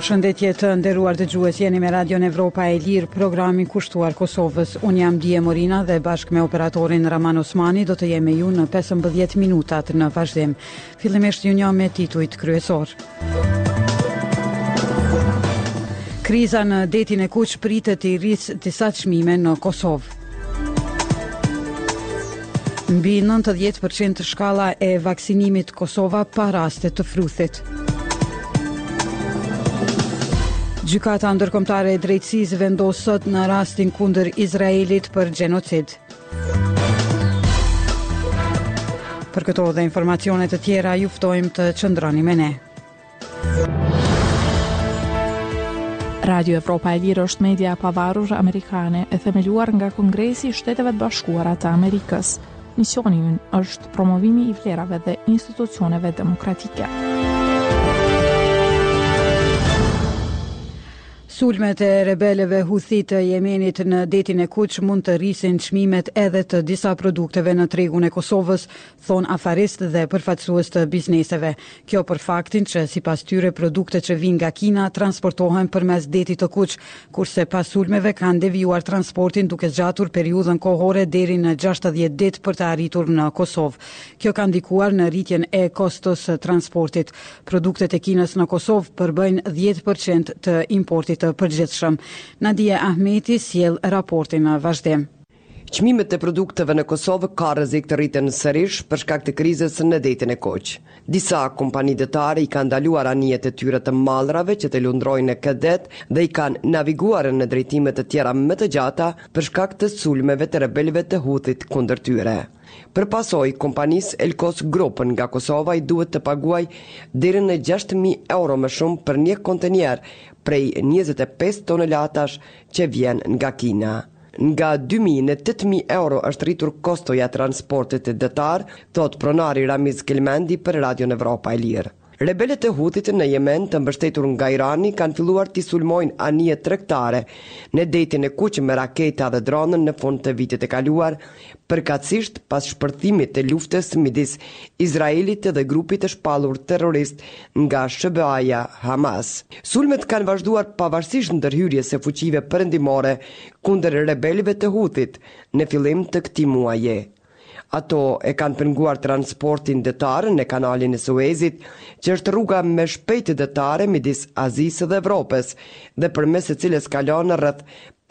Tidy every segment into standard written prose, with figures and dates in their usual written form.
Përshëndetje të nderuar dëgjues, jeni me Radion Evropa e Lirë, programi kushtuar Kosovës. Unë jam Dije Morina dhe bashkë me operatorin Raman Osmani do të jem me ju në 15 minutat në vazhdim. Fillimisht ju njoh me titujt kryesor. Kriza në detin e Kuq pritet i rrisë disa çmime në Kosovë. Mbi 90% shkalla e vaksinimit Kosova pa raste të fruthit. Gjykata ndërkombëtare e drejtësisë vendos sot në rastin kundër Izraelit për gjenocid. Për këto dhe informacione të tjera ju ftojmë të qëndroni me ne. Radio Evropa e Lirë është media e pavarur amerikane e themeluar nga Kongresi i Shteteve të Bashkuara të Amerikës. Misioni ynë është promovimi i vlerave dhe institucioneve demokratike. Sulmet e rebeleve Huthi të Jemenit në detin e Kuq mund të rrisin çmimet edhe të disa produkteve në tregun e Kosovës, thon afaristë dhe përfaqësues të bizneseve. Kjo për faktin që sipas tyre produktet që vijnë nga Kina transportohen përmes detit të Kuq, kurse pas sulmeve kanë devijuar transportin duke zgjatur periudhën kohore deri në 60 ditë për të arritur në Kosovë. Kjo ka ndikuar në rritjen e kostos së transportit. Produktet e Kinës në Kosovë përbëjnë 10% të importit të përgjithshëm. Nadia Ahmeti sjell raportin në vazhdim. Çmimet e produkteve në Kosovë ka rrezik të rriten sërish për shkak të krizës në detin e Kuq. Disa kompani detare i kanë ndaluar anijet e tyre të mallrave që të lundrojnë në këtë det dhe i kanë naviguar në drejtime të tjera më të gjata për shkak të sulmeve të rebelëve të Huthit kundër tyre. Për pasoj, kompanisë Elkos Grupën nga Kosova i duhet të paguaj deri në 6.000 euro më shumë për një kontenier prej 25 tonelatash që vjen nga Kina. Nga 2.000 në 8.000 euro është rritur kostoja transportit detar, thot pronari Ramiz Kelmendi për Radion Evropa e Lirë. Rebelët e Huthit në Yemen, të mbështetur nga Irani, kanë filluar t'i sulmojnë anije tregtare në detin e Kuq me raketa dhe dronën në fund të vitit e kaluar, përkatësisht pas shpërthimit të luftës midis Izraelit dhe grupit të shpallur terrorist nga SBA-ja Hamas. Sulmet kanë vazhduar pavarësisht ndërhyrjes së fuqive perëndimore kundër rebelëve të Huthit në fillim të këtij muaji. Ato e kanë penguar transportin detar në kanalin e Suezit, që është rruga më shpejtë detare midis Azisë dhe Evropës, dhe përmes së cilës kalon rreth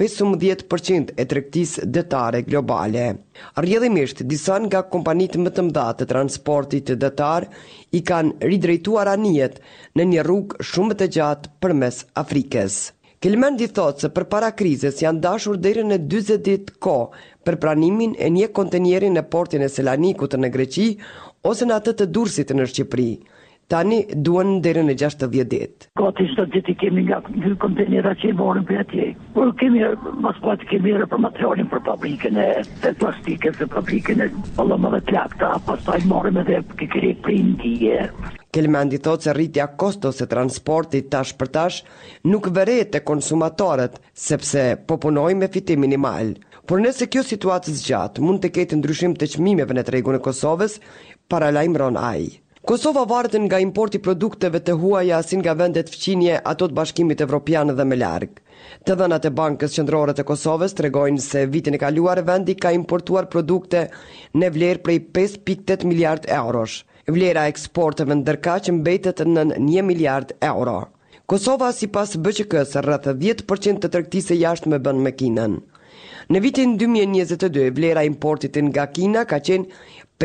15% e tregtisë detare globale. Rrjedhimisht, disa nga kompanitë më të mëdha të transportit detar i kanë ridrejtuar anijet në një rrugë shumë të gjatë përmes Afrikës. Kelmendi thotë se përpara krizës janë dashur deri në 40 ditë kohë për pranimin e një kontenjeri në portin e Selanikut në Greqi ose në atë të Durrësit në Shqipëri. Tani duan deri në 60 ditë. Gati çdo ditë kemi nga dy kontenera që i morën për atje. Por kemi mas pati kemi për materialin për fabrikën e plastikës, për fabrikën e pallomave të lakta, pastaj morëm edhe kekeri për Indie. Kelmendi thotë se rritja kostos e transportit tash për tash nuk vëret te konsumatorët, sepse po punojnë me fitim minimal. Por nëse kjo situatë zgjat, mund të ketë ndryshim të çmimeve në tregun e Kosovës, paralajmëron ai. Kosova varet nga importi produkteve të huaja si nga vendet fqinje ato të Bashkimit Evropian dhe më larg. Të dhënat e Bankës Qendrore të Kosovës tregojnë se vitin e kaluar vendi ka importuar produkte në vlerë prej 5.8 miliard eurosh. Vlera e eksporteve ndërkaq mbetet në 1 miliard euro. Kosova sipas BÇK-s rreth 10% të tregtisë jashtme bën me Kinën. Në vitin 2022 vlera e importit nga Kina ka qenë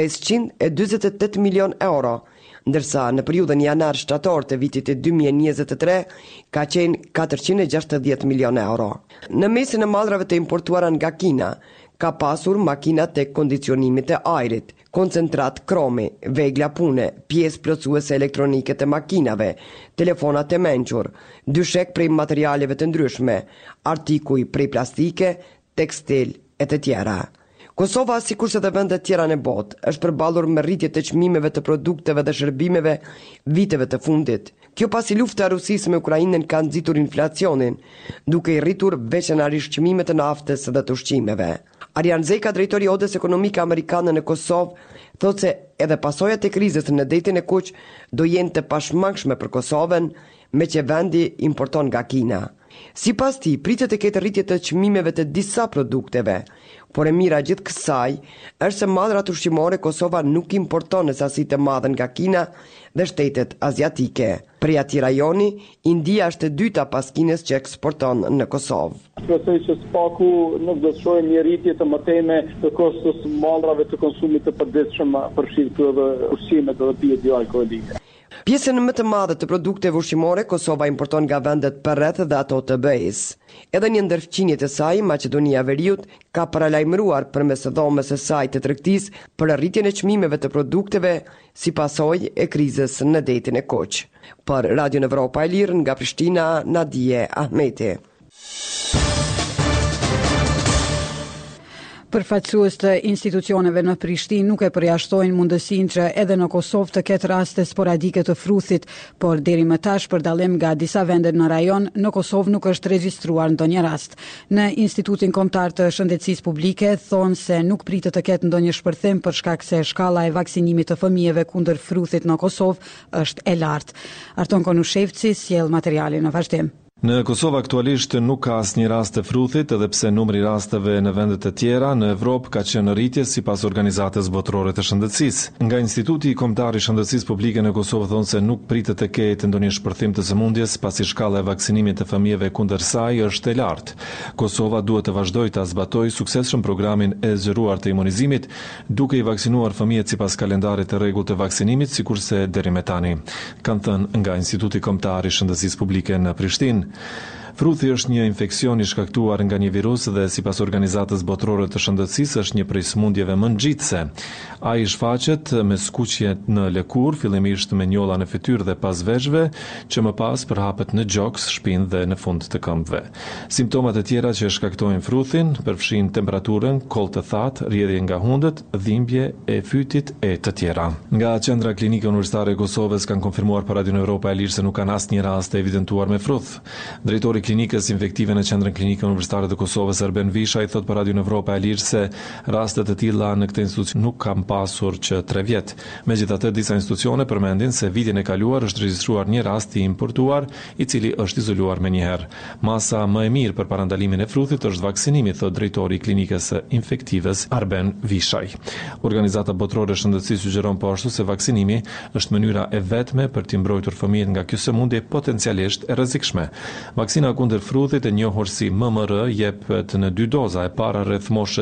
528 milion euro, ndërsa në periudhën janar-shtator të vitit 2023 ka qenë 460 milion euro. Në mesin e mallrave të importuara nga Kina ka pasur makina të kondicionimit të ajrit, koncentrat kromi, vegla pune, pjesë plotësuese elektronike të makinave, telefonat e mençur, dyshek prej materialeve të ndryshme, artikuj prej plastike, tekstil e të tjera. Kosova, sikurse dhe vendet tjera në botë, është përballur me rritje të çmimeve të produkteve dhe shërbimeve viteve të fundit. Kjo pasi lufta e Rusisë me Ukrainën ka nxitur inflacionin, duke i rritur veçanërisht çmimet e naftës dhe të ushqimeve. Arjan Zeka, drejtori i Odës Ekonomike Amerikane në Kosovë, thotë se edhe pasojat e krizës në detin e kuq do jenë të pashmangshme për Kosovën, me që vendi importon nga Kina. Sipas tij, pritet të ketë rritje të çmimeve të disa produkteve, por e mira gjithë kësaj është se mallrat ushqimore Kosova nuk importon në sasi të madhe nga Kina dhe shtetet aziatike. Prej atij rajoni, India është e dyta pas Kinës që eksporton në Kosovë. Shpresoj që spaku nuk do të shohim një rritje të mëtejme të kostos mallrave të konsumit të përditshëm, përfshirë edhe ushqimet dhe pijet alkoolik. Pjesën më të madhe të produkteve ushqimore Kosova importon nga vendet përreth dhe ato të BE-s. Edhe një ndër fqinjet e saj, Maqedonia e Veriut, ka paralajmëruar përmes dhomës së saj të tregtisë për rritjen e çmimeve të produkteve si pasojë e krizës në detin e Koq. Për Radio Evropa e Lirë nga Prishtina, Nadije Ahmeti. Përfaqësues të institucioneve në Prishtinë nuk e përjashtojnë mundësinë që edhe në Kosovë të ketë raste sporadike të fruthit, por deri më tash, për dallim nga disa vende në rajon, në Kosovë nuk është regjistruar ndonjë rast. Në Institutin Kombëtar të Shëndetësisë Publike thonë se nuk pritet të ketë ndonjë shpërthim për shkak se shkalla e vaksinimit të fëmijëve kundër fruthit në Kosovë është e lartë. Arton Konushevci sjell materialin në vazhdim. Në Kosovë aktualisht nuk ka asnjë rast të fruthit, edhe pse numri i rasteve në vendet e tjera në Evropë ka qenë në rritje sipas Organizatës Botërore të Shëndetësisë. Nga Instituti Kombëtar i Shëndetësisë Publike në Kosovë thonë se nuk pritet të ketë ndonjë shpërthim të sëmundjes, pasi shkalla e vaksinimit të fëmijëve kundër saj është e lartë. Kosova duhet të vazhdojë ta zbatojë suksesshëm programin e zgjeruar të imunizimit, duke i vaksinuar fëmijët sipas kalendarit të rregullt të vaksinimit, sikurse deri më tani, kanë thënë nga Instituti Kombëtar i Shëndetësisë Publike në Prishtinë. Fruthi është një infeksion i shkaktuar nga një virus dhe sipas Organizatës Botërore të Shëndetësisë është një prej sëmundjeve më nxitse. Ai shfaqet me skuqje në lëkurë, fillimisht me njolla në fytyrë dhe pas veshëve, që më pas përhapet në gjoks, shpinë dhe në fund të këmbëve. Simptomat e tjera që shkaktojnë fruthin përfshin temperaturën, koll të thatë, rrjedhje nga hundët, dhimbje e fytit e të tjera. Nga Qendra Klinike Universitare e Kosovës kanë konfirmuar për Radio Evropa e Lirë se nuk kanë asnjë rast të evidentuar me fruth. Drejtori Klinikës Infektive në Qendrën Klinike Universitare të Kosovës, Erben Visha, i thot për Radio Evropa e Lirë se rastet e tilla në këtë institucion nuk kanë pasur që 3 vjet. Megjithatë, disa institucione përmendin se vitin e kaluar është regjistruar një rast i importuar, i cili është izoluar menjëherë. Masa më e mirë për parandalimin e fruthit është vaksinimi, thot drejtori i Klinikës Infektives, Erben Vishaj. Organizata Botërore e Shëndetësisë sugjeron po ashtu se vaksinimi është mënyra e vetme për t'i mbrojtur fëmijët nga kjo sëmundje potencialisht e rrezikshme. Vaksina kundër fruthit, e njohur si MMR, jepet në 2 doza, e para rreth moshës